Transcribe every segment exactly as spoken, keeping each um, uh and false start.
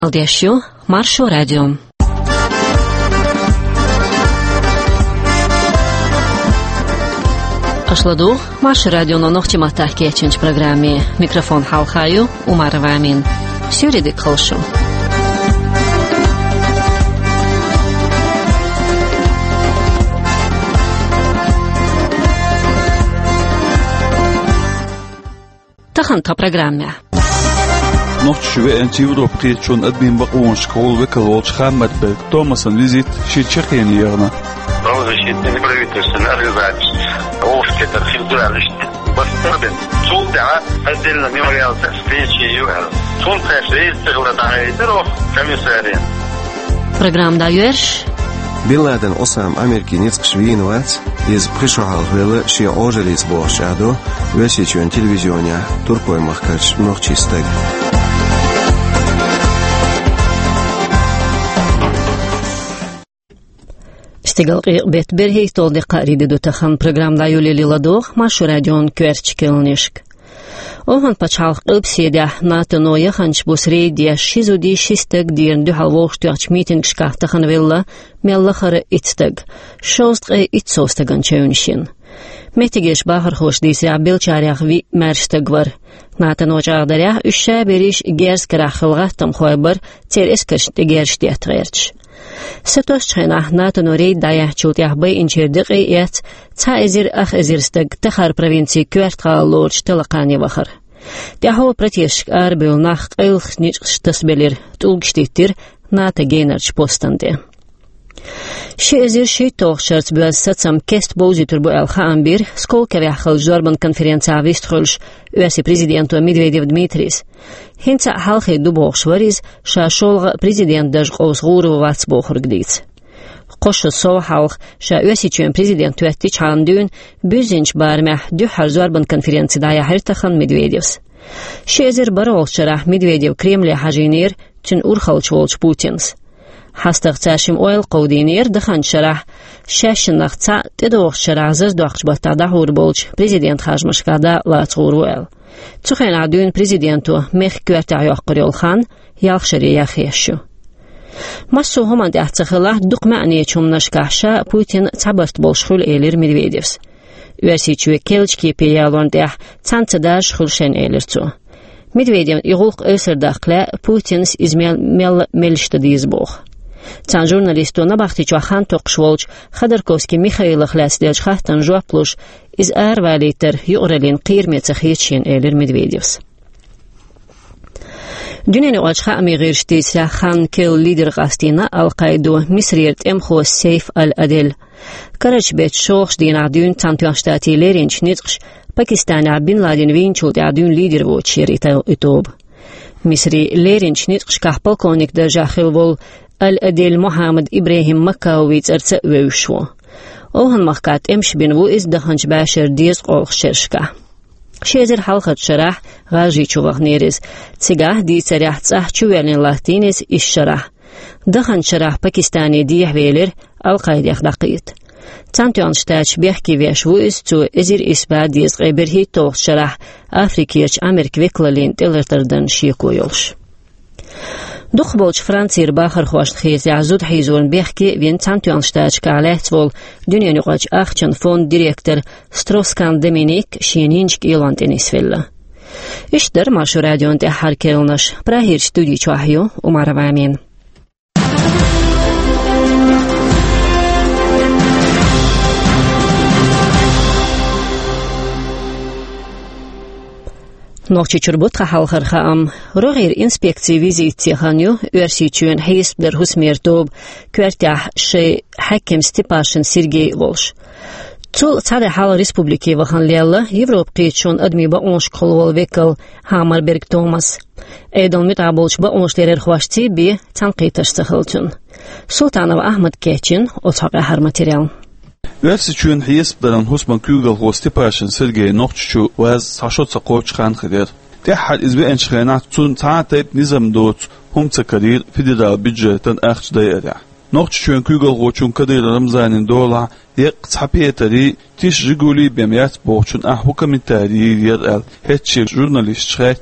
Алдящу Маршу радио. Ашладу Маршу радио на ногти матахки ячинч программе. Микрофон Халхаю Умарова Амин. Сюридик холшу. Тахан та программе. نوتشو أنت يوروبي شون أدمين بقون شكول وكالوتش خامد بيك توماسن فيزيت شي تشيخيني يغنى روزة شي تنبريتو سناريو بعدش أوف كتر في الدول عرشت بس تربن صول دعا أدلنا ميوريال تسفين شي يوهل صول تسفين تغورة دعاية تروح كم يسارين Программа даешь? Bin Laden osam Ameriki nitskš vīnots, iz prišahal hvile šie oželīs bošādo, vēsīčujen televizionā, turpojumah kač mnohčisteg. Стигал бет берхей толды қариды дутахан программда юлили ладох Маршу радион кверчкелнишк. Оған пачалық ұпседе натыно яханч босрейдия шизуди шистек дирн дюхал волштуач митинг шкахтахан вилла меллахары итстег, шостғы итсостаган чауншин. Метигеш бахар хош дисря белчарях ви мәрштег var. Натыно чағдарях үшшә бериш герс карахылғаттым хойбар цер эскершті герштият ғерч. Сетос чайна натыно рейд дая чултях бай инчердіқ ейет ца эзир ах эзирстег тахар провинции квертқа лорч талақани вахар. Тяхо протешк арбел нах қайлх ничқштас белер тулгштиттир ната гейнарч постанде. Ши эзир ши тоғшарц бөз сатсам кест боузитур бу элхаан бир сколка вяхал жорбан конференция вистхолш үәси президенту Медведев Дмитрис. Хинца халхи дубоғш вариз ша шолға президент даж қоз ғуру вац боғыр гдейц. Қошы сол халх ша үәси чуен президент үәтті чандуын бүзінч бармях дюхар жорбан конференцияда яхиртахан Медведевс. Ши эзир бароғшара Медведев Кремле хажинер чын урхалч волч Путинс. Хастaq цашим ойл qawdinir dixan sharah shashnaqta tedooq sharazaz doqchbatada hurbolch prezident hajmashkada latsgurwel tsuxen adun prezidentu mekh kwerta yoqqirol khan yaxshari yaxyashu masu homand ahtsakhala duqmani chumnashkasha Putin tsabast bolshul elir Medvedevs üesichwe kelchki peyalondah tsantsadash khulshen elirtsu Medvedev yugulq öserdaqla Putins izmel mel melshtadizbog Цан журналисту на бахти чуахан тоқшволч Ходорковский Михаил Хлясдельч хахтан жуаплуш из арвалитер юралин қирмецах ечен элер Медведевс. Дюнени очха амигирштисля хан кел лидер гастина Ал-Қайду Мисриерт эмхо Сейф Ал-Адел. Карач бет шоқш дина дюн цантуаштати леринч нитқш Пакистана Бин Ладен винчулт адюн лидер вочер итоб. Мисри леринч нитқш кахполковник дажахил вол Al-Adil Muhammad Ibrahim Makawitz arca wewshwo. Ohan maqat emsh bin wo is dahanch bashar dies qolq shershka. Shezer halqat sharah gaji chuvaq neres. Tsigah di tsarah tsah chuwelin latines is sharah. Dahan sharah Pakistani diyah veler Al-Qaida daqit. Tsantuan shtach bihki vesh wo is zu ezir isba dies qeberhi toq sharah Afrikiyach Amerik veklalin telertardan shikoyolsh. Duchbolch Francier Bacher host gees ja zut hizon bechke wien Zantjuanstaats kalehtsvol dünjenugach achtjan fond director Stroskan Dominik Sieninsk Iland Enisvilla. Ishter Maršu radion te harkelnash prahir studi chahyo Umarova Amin. Noqchi churbutqa halqarqa am roğir inspeksiya viziti xanyu üersiçün heysbler husmertob kvertah şey hakim Stepashin Sergey Volsh. Tsul tsade hal respubliki vahanlella Evrop qechon admi ba onsh qolwol vekal Hammerberg Thomas. Edon mutabolch ba onshlerer xwashti bi tanqitash tsakhiltun. Sultanov Ahmed Kechin otsaqa har material. Üersiçün heysblerin husman Kugel ho Stepashin Sergey noqchu waz sashotsa qochqan khider. تحت إزبي أنشخينات تون تعطيت نظام دوت هم تكرير فيدرال بيجيتن أخش دايرة. نقش شون كوغل غوشون كدير رمزانين دولا يق تحبيتري تيش رجولي بميات بوشون أحوكا من تارير يرأل هتشير جورناليست شخيتش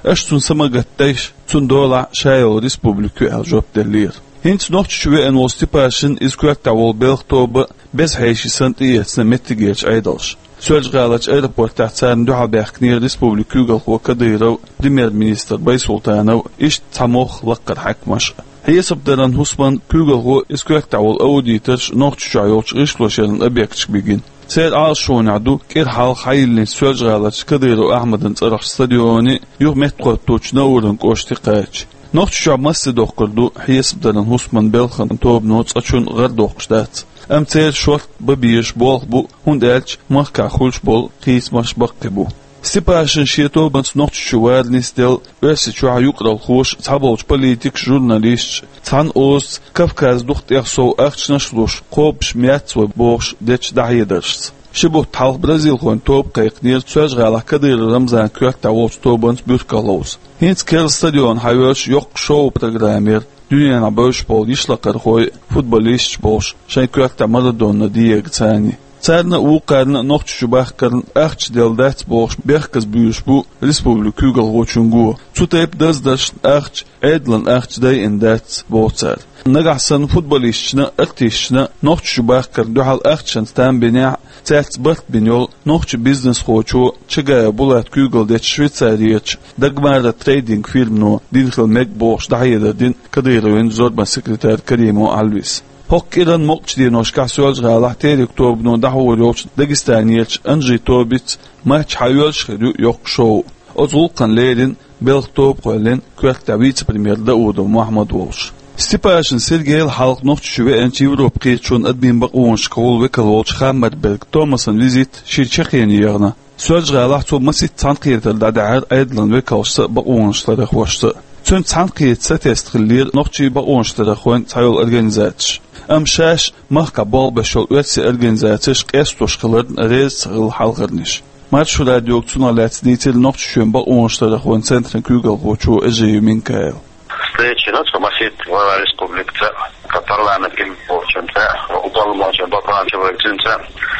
أشتون سماقتاش تون دولا شايو ريسبوبليكو الجوب دلير هنت نوخش شوي ان وستيباشن إزكوات تاول بيلغ توب بس هيشي سنت إيهتنا متجيش عيدلش سوالج غالج ايربورت تحتسان دوحا بيحكنير ريسبوبليكو غلقو كديرو بريمير مينيستر باي سلطانو إش تاموخ لقر حكمش هي سبدران هوسمان كوغلغو إزكوات تاول أوديترش نوخش شايوش إشلوشيرن أبيكتش بيجين سير عال شون عدو كير حال خايلين سوالج غالج كديرو أحمدن ترخ ستاديوني يوغ متقو توش نورن كوشتي قايتش نوخش شعب مسي دوقردو هي سبدران هوسمان بيلخن توب نوتس أتشون غير دوقشتات أم تير شورت ببيش بول بو هندالش مخكا خولش بول قيس مش بقبو ستيباشن شيتو بنس نوخش شوار نستيل ويسي شوع يقرأ الخوش تابوش بوليتيك جورناليست تان أوز كافكاز دوخت يخصو أخش نشلوش قوبش مياتس وبوش ديش دعيدرش شبه تحال برازيل خون توب قيقنير تسواج غالا كدير رمزان كوات تاوش توبنس بيوتكالوز هينس كير ستاديون هايوش يوق شو برنامير دنيانا بوش بول يشلقر خوي فوتبوليست بوش شاي كوات مارادونا ديك تاني تارنا وقارنا نوخش شباخ كرن أخش ديال دات بوش بيخكز بيوش بو ريسبوبليكو غوچونغو تسوتيب دازداش أخش إدلن أخش داي إن دات بوتسار نجحسن فوتبوليستنا ارتيشنا نوخش شباخ كرن دوحال أخشن ستان بناع تاعت برت بنيول نوخش بيزنس خوچو چگايا بولات كوغل ديت شويتساريتش دقمارة تريدينج فيلم نو دينخل ميك بوش دحيدا دين كديروين زوربان سكرتار كريمو ألويس هوك إيران موقش دي نوشكا سوالج غالح تيريك توبنو دحور يوش داغستانيتش أنجي توبيت ماتش حيولش خيرو يوق شو أزولقن ليرين بيلغ توب قولين كويك تابيت بريمير داودو محمد وولش ستيباشن سيرجيل حلق نوخش شوي انت يوروب قيتشون أدبين بقوون شكول ويكال وولش خامر بيلغ توماسن فيزيت شيرشاقين يغنا سوالج غالح توب مسيت تانقيتر دادعار أيدلن ويكالش بقوون شترخ وشت تون تانقيت ستيست خلير نوخشي بقوون شترخوين تايول أرغنزاتش أم شاش مخكا بول بشول ويتسي أرغنزاتش قيستوش خلرن ريز غل حلقرنش مارشو راديو كتونا لاتنيتل نوخش شوين بقوون شترخوين سنترن كوغل غوچو اجيو مينكايل Встречи комасит в республике, парламент получился, уполномочен поправчивый центр.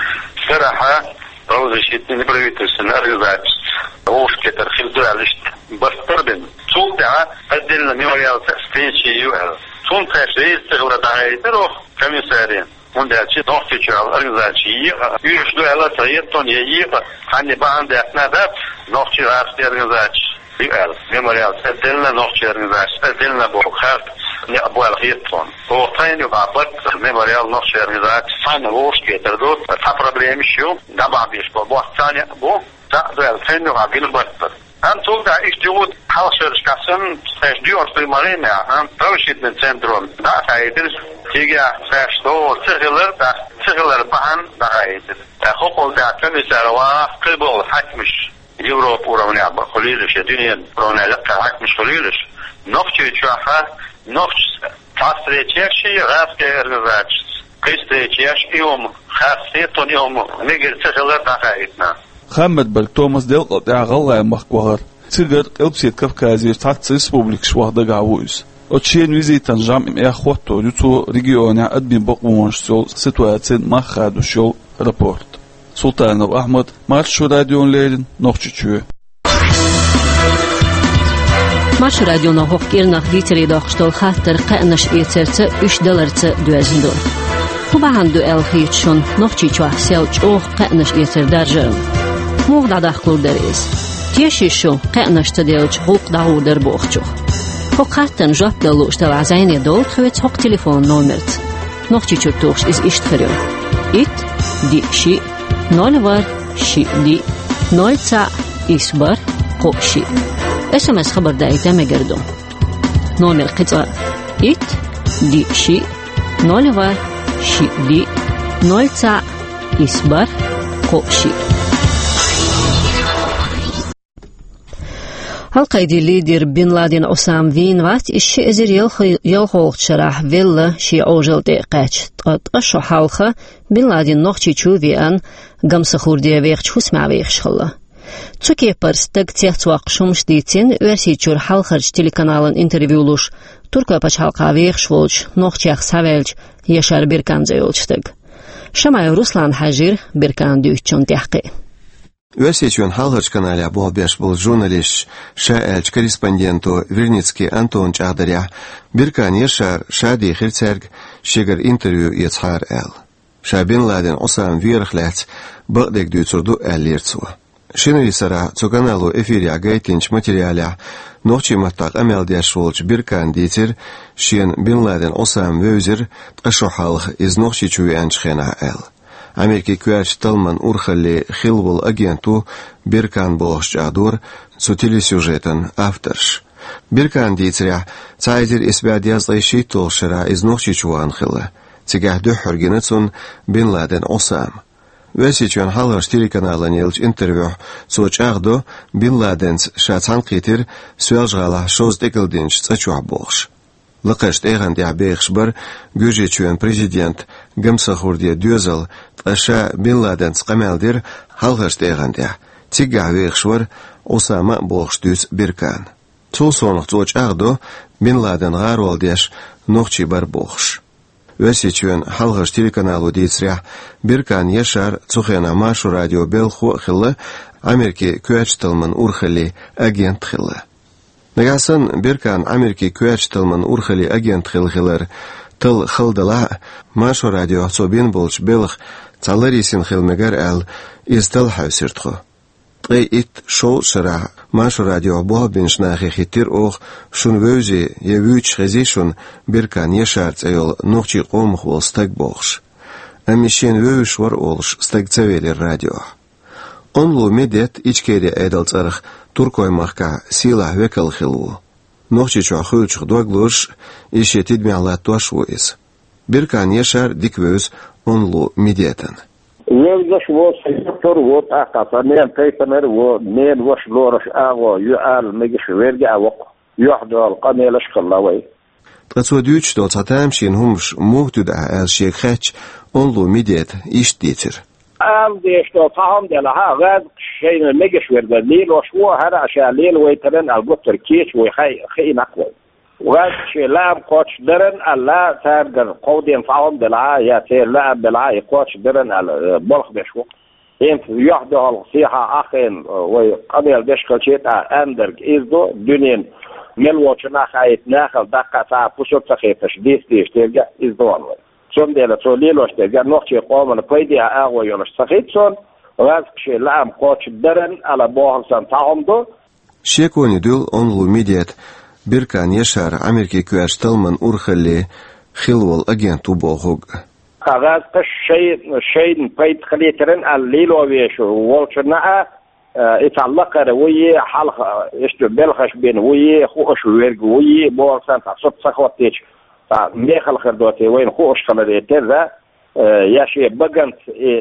Сараха правозащитные правительственные организации. Ушки тархилдуалист. Бастарбин. Султаа отдельно мемориал встречи ЮЭЛ. Султаа шесть урадайдеров комиссария. Он дальше нохтичал организации. Юждуэла саеттон еиха. Хани банды акнадат нохтичарские организации. ЮЭЛ. Мемориал отдельно нохтичарские отдельно бухарт. Не обоял хитрон. Повтайну бабат мемориал нохтичарские. Файна ушки тердут. Та проблема еще. Добавишь по бухтане. Бу. Да, да, файну абил баттер. أنتم دا إشتغل حاصل كسن تجديد بريمارينا أم توشيد من سندروم دا كايدرس تيجي فاشلو تغلر دا تغلر بان دا كايدر خپل دا كمثال وا قبل حكمش يوروب ورونيا بخليلش الدنيا رونا لقى حكمش خليلش نوختي تشاخا نوخت تاسريتشي غاف كيرغاتش قيستيتش يوم خاصيتون يوم نيجر تغلر دا كايدنا خامد بل توماس ديل قطع غلا مخقوهر تيجر قلبسيت كفكازي تحت ريسبوبليك شواهد قاويس وتشين ويزيتان جام ام اخوتو يوتو ريجيونا ادبين بقوانش سول سيتواتين ما خادو شو رابورت سلطان احمد مارشو راديون ليرين نوخچچو مارشو راديون هوكير نخديتري داخشتول خاطر قانش ايترت üç دلارت دوازندو طبعا دو الخيتشون نوخچيچو سيلچ او قانش ايتر درجرم موغ داخلور دريز تيشيشو قانش تديلچ حق داو در بوخچو فقطن جاب دلوش دل عزيني دول خويت حق تليفون نومرت نوخچيچو توخش از اشتخريو ات دي شي نول var شي دي نول تا اسبر قوشي اس ام اس خبر دايتا مگردو نومر قطع ات دي شي نول var شي دي نول تا اسبر قوشي القايدي ليدر بن لادن أسام فين وات الشيء زر يلخ يلخوق شرح فيلا شي أوجل دقيقة قد أشو حالخة بن لادن نوخشي تشوفي أن قمس خوردي ويخ تشوس مع ويخ شخلا تسوكي برستق تيحتواق شمش ديتين ويرسي تشور حالخرج تيليكانالن انترفيولوش تركا باش حالقا ويخ شولش نوخشيخ ساويلج يشار بيركان زيولشتق شماي روسلان حجير بيركان ديوشون تحقي Весечен халгач каналя бол беш был журналист шаэлч корреспонденту Вирницкий Антон Чахдаря биркан ешар шади хирцерг шигер интервью ецхар эл. Шабин Ладен осам вирхлец багдек дюцурду эллирцуа. Шинри сара цу каналу эфиря гайтинч материаля нохчи маттак амелдяшулч биркан дитер шин Бин Ладен осам вözер ташохалх из нохчи чуянчхена эл. Америки куач талман урхали хилвол агенту Биркан Болшчадур цу телесюжетен авторш. Биркан дитря цайзер испяд язлайши толшера из нохчи чуан хилы. Цигах дөхөргенецун Бин Ладен осам. Весичен халгаш телеканалан елч интервью цучагдо Бин Ладенс шацан қитер сөжгала шоздекілденч цачуа болш. Лықашт эған дябеғш бір гөжечуен президент гымсахурдия дөзіл таша Бин Ладенс қамелдер халгашт эған дя. Тига веғшвар осама болш дүз биркан. Цул сонық цучагдо Бин Ладен ғарвалдеш нохчи бар болш. Весичен халгаш телеканалу дейцря биркан ешар цухена машу радио белху хилы Америки куачтылмын урхали агент хилы. Нагасын биркан Америки куачтылмын урхали агент хилхилер тыл хылдыла машу радио цобин болч белх цаларисин хилмегер әл из тыл хавсиртху. Эй ит шоу шыра машу радио бобинш нахи хитир ох шун вөзи евüç хезишун биркан ешар цайол нохчи қомх ол стаг болш. Амишен вөш вар олш стаг цавели радио. Онлу медет ичкери эдалцарх туркоймахка сила векал хилу. Нохчи чуахуч дуаглуш ише тидмяла туашуиз. Биркан ешар диквөз онлу медетен. Везгаш вот сектор вот аката мен тайпанер вот мен ваш лораш аго юал мегиш верги аго юхдал qanelash qallaway. Тацодюч до цатамшин хумш мухтуда ал шекхач онлу медет иштитер. Am de что фахам de ла гад шейн мегиш верги лил ваш во хара аша лил вайтарен алготер кич وي خي خي نقوي. وش لام قوش درن الله تارجر قودين فاهم دلعا يا تير لام دلعا قوش درن على بلخ بشو انت يحضر الصيحة اخين وقبل بشكل شيء اندرج ازدو دنين ملوش ناخايت ناخل دقا تا بوشوت تخيطش ديس ديش ترجع ازدو انوي سون ديلا تو ليلوش ترجع نوخشي قومن قيدي اغوى يونش تخيطسون وغازكش لام قوش درن على بوهلسان فاهم دو شيكوني دول اونلو ميديات بيركان يشار أمريكي كواشتلمن أورخلي خلول أجنتو بوغوغ. هذا الشيء شيء بيت خليترن الليلو ويشو والشناء يتعلق روي حلق يشتو بلخش بين وي خوش ويرج وي بورسان تصب سخوتيش ميخل خردوتي وين خوش خلديتر ذا ياشي بجنت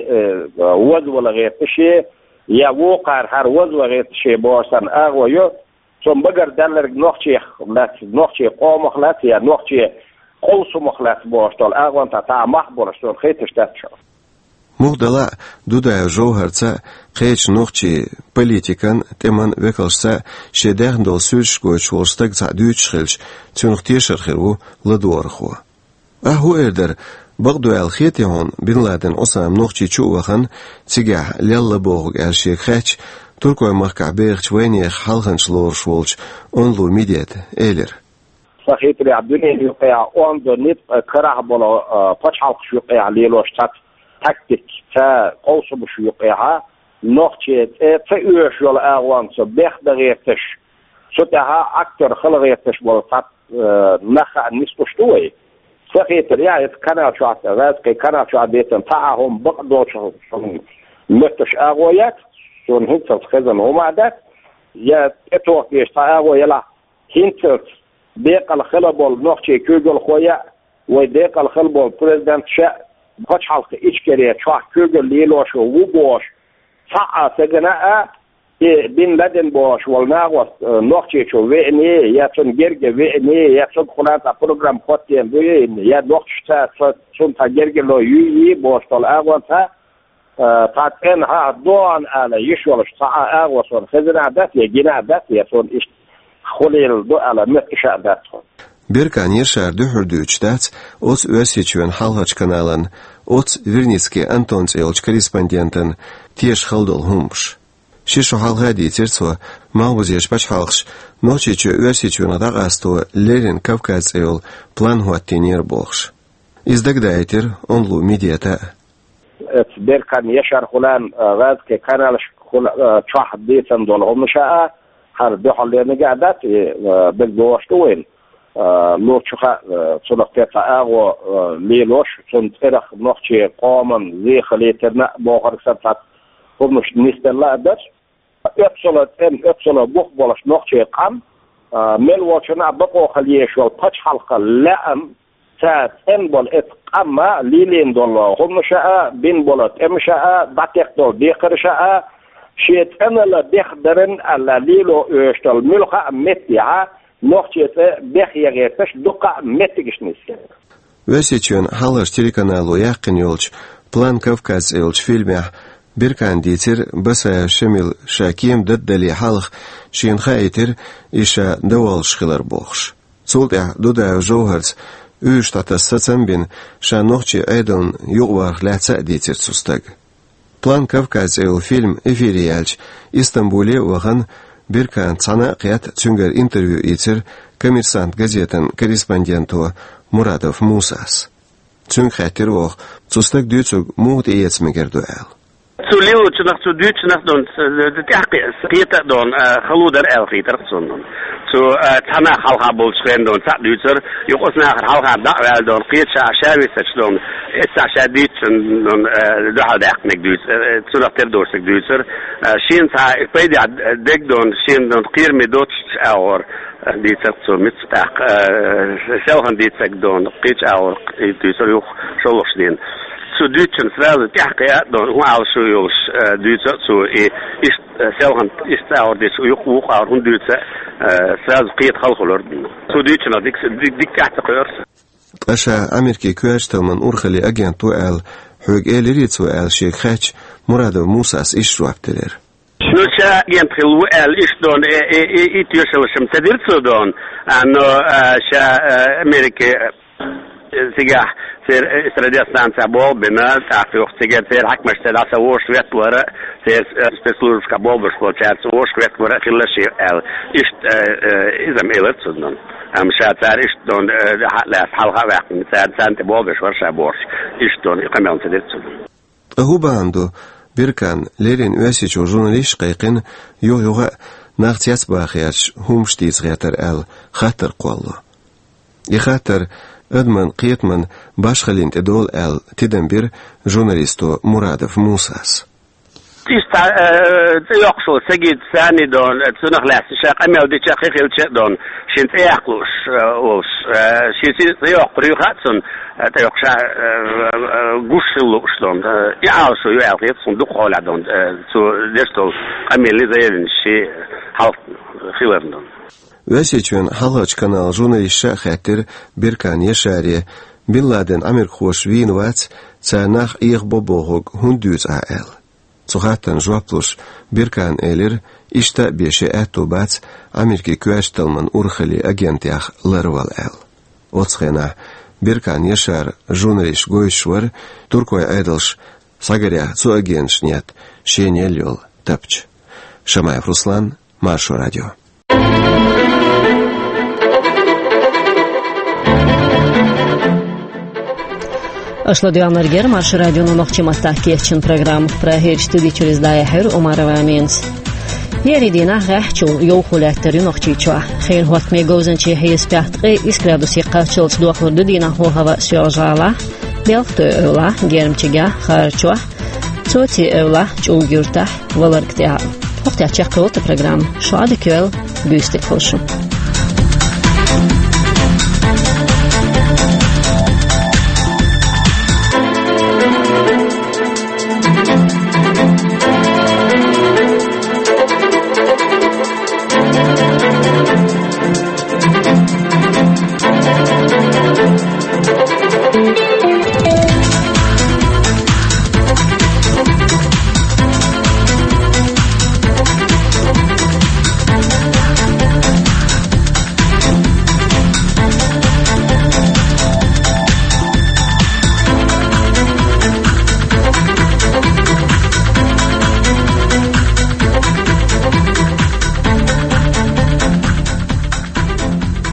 وز ولا غير شيء يا وقار هر وز ولا غير شيء بورسان أغويو ثم بقر دلر نوخشي خلات نوخشي قوم خلات يا نوخشي قوس مخلات بوشتول اغوان تا مخبرشتول خيتش تاتشو مغدلا دودا جوهرца قيش نوخشي политикан теман векалса шедерндол сүлшгөч олстак задүч хилч цүнхтешер хиру ладуарху аху эрдер بغدو الخيتيون بن لادن أصام نوخشي چووخن تيجا ليلا بوغ الشيخ خاتش تركوي مخكع بيغش وينيخ حلغنش لور شولش أنلو ميديات إيلر صحيح لي عبدوني يقيا أندو نت كراه بلا فتحالق شو يقيا ليلوش تات تكتيك تا قوصب شو يقيا نوخشي تا اوش ولا أغوان سو بيخ دغيرتش سو تها أكتر خلغيرتش ولا تات نخا نسبشتوي صحيح لي كنا شو عتبات كي كنا شو عبيتن تعهم بقدو شو متش أغويات شون هنتلت خزن ومعدت يا اتوق بيش تاغو يلا هنتلت ديق الخلبول نوخشي كوغل خويا وديق الخلبول بريزيدنت شا بخش حلق اشكري تشاح كوغل ليلوش ووبوش ساعة سجناء بين لدن بوش والناغوس نوخشي شو ويني يا تون جرجة ويني يا تون خلانتا بروغرام خوتين ويني يا نوخش تا تون تا جرجة لو يوي بوش طول اغوان تا تاتين ها دوان على يشوالش ساعة أغوصون خزن عدات يجينا عدات يسون إش خليل دو على مكش عداتهم بيركان يشار دهر دوچتات اوت وسيچون حلقاچ каналан اوت вирницкий Антон Цейлч корреспондентен теш халдол хумш شيشو حالغادي تيرتو ماوزيش باش حالخش نوشيچو ورسيچو نداغاستو ليرين كافكاز ايول بلان هو تينير بوخش ازدقدايتر اونلو ميدياتا تدير كان يشار خلان غاز كي كان تشاح ديتن دول هم شاء هر دو حالين قعدات بقدوش توين لو تشخا صدقتا اغو ليلوش تنترخ نوخشي قومن زي خليتنا بوخر سبت هم نستلا داش ابسولوت ان ابسولوت بوخ بولش نوخشي قام مل واتشنا بقو خليش والباتش حلقه لام سات ان بول ات قما ليلين دول هم شاء بين بولت ام شاء باتيك دول ديخر شاء شيت انا لا دخدرن على ليلو اشتل ملخا متيا نوخشيت بخ يغيتش دقا متيجشنيس وسيچون حالش телеканалу яқин ёлч план Кавказ ёлч фильме биркан дитер баса шемил шаким даддали халх шин хайтер иша давал шхилар бохш цулда дуда жохарц үштата сацамбин ша нохчи айдон югвар лаца дитер сустаг план Кавказ ёл фильм эфириялч Истамбуле ваган биркан цана қият цунгар интервью итер коммерсант газетен корреспонденту Muradov Musas. Цунг хатер ох, цустак дүйцуг муут иецмегердуэл. Цулиу чунах цу дүйчунах дон тяхки скиета дон халудар эл хитер цундон. Цу цана халха болчген дон цак дүйцер, юқосна халха дa'вел дон қиетша ашависач дон эсса ашадүйчун дон духал дa'қник дүйцер, цунах тер дорсик дүйцер. Шин ца пейди дек дон шин дон қирми дотч аур ديتك تو متاق سوهن ديتك دون قيت اور ديتر يخ شلوشدين تو ديتن سراز تحقيا دون هو على شو يوش ديتر تو اي سوهن استاور ديت يخ وق اور هن ديتر سراز قيت خلخلور تو ديتن ديك ديك تحت قيرس اشا امريكي كواشتو من اورخلي اجنتو ال حوق اليريتو ال شيخ خاچ مرادو موساس ايش وابتلر نوشا ينتخل وقال إيش دون إيتيوشا وشم تديرتو دون أنه شا أمريكا سيجا سير إسرائيل سانتا بول بنا تعرف وقت سيجا سير حق مش تدا سووش وقت ورا سير سبيسلورف كابول بشلو تشات سووش وقت ورا خلا شيء قال إيش إذا ميلتو دون مش هتعرف إيش دون لا حلقة وقت مثلا سانتا بول بشور شابورش إيش دون يقمن تديرتو دون هو باندو بيركان ليرين واسيچو جورناليست قيقن يو يوغا ناغتيات باخياش هم شتيز غيتر ال خاطر قولو يخاطر ادمن قيتمن باش خلين تدول ال تدنبير جورناليستو مرادف موساس تيستا يقصو سجد ثاني دون تسنخ لا شاق امي ودي شاقيق دون شنت يقلوش وش شي يقري خاتسن تيقشا غوشلوش دون يعاوشو يعطيت صندوق ولا دون تو ديستو امي اللي زين شي حال خير دون واسيچون حالچ канал журналистша хатер биркан яшаре бин ладен амир خوش وین وات цанах их бобогог хундуз аэл цухатан жваплуш биркан элер ишта беше атубац америки квашталман урхали агентях ларвал эл оцхена биркан яшар журналист гойшвар туркой айдалш сагаря цу агентшнят шенелёл тапч Шамаев Руслан, Маршо радио. Ашладуянаргер Маршо радиону мохчимаста кечен программ проһерчтиди через даяхер Умарова менс. Яридина гахчу йохулаттери нохчичва. Хейр хатме гозанчи хейспяхтри искрадуси qavchilch duaqlurdu dina hova siyojala. Belxtu öla germchiga xarchwa. Tsoti öla chulgurta valarktia. Вақти ачақ қилта программ шоади кёл бюстик хошум.